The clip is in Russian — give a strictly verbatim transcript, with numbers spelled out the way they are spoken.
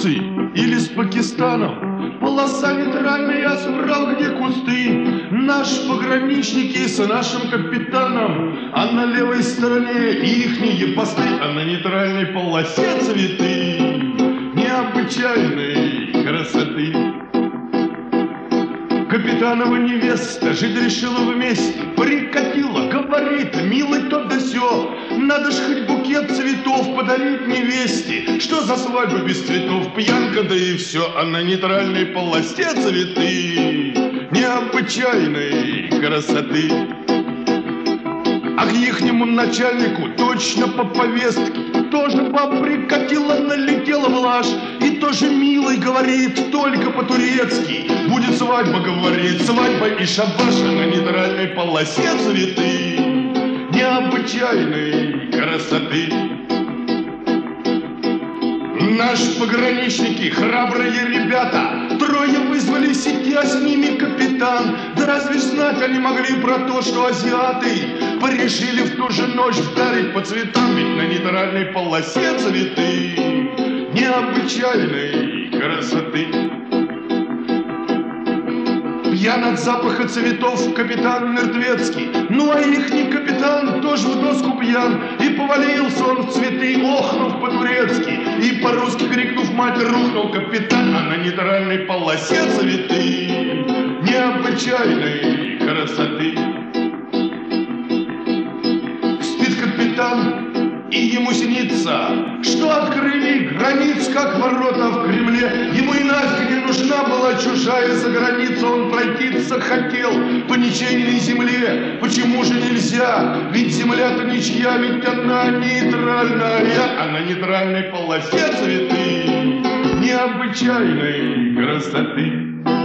Турцией или с Пакистаном. Полоса нейтральная, я собрал, где кусты. Наши пограничники с нашим капитаном, а на левой стороне ихние посты, а на нейтральной полосе цветы необычайной красоты. Капитанова невеста жить решила вместе, прикатила, говорит, милый, то да сё, надо ж хоть букет цветов подарить невесте. Что за свадьба без цветов, пьянка, да и все, а на нейтральной полосе цветы необычайной красоты. А к ихнему начальнику точно по повестке тоже баб прикатила, налетела в лаж. И тоже милый говорит, только по-турецки. Будет свадьба, говорит, свадьба и шабаш, а на нейтральной полосе цветы необычайной красоты. Наши пограничники, храбрые ребята, трое вызвались идти, а с ними капитан. Да разве знать они могли про то, что азиаты порешили в ту же ночь вдарить по цветам, ведь на нейтральной полосе цветы необычайной красоты. Пьян от запаха цветов капитан Мертвецкий, ну а ихний капитан тоже в доску пьян. И повалился он в цветы, охнув по-турецки, и по-русски крикнув мать, рухнул капитан, а на нейтральной полосе цветы необычайной красоты. Спит капитан, и ему снится, что открыли границ, как ворота в Кремле. Ему и нафиг не нужна была чужая за границу, он пройтиться хотел по ничейной земле. Почему же нельзя? Ведь земля-то ничья, ведь она нейтральная, а на нейтральной полосе цветы необычайной красоты.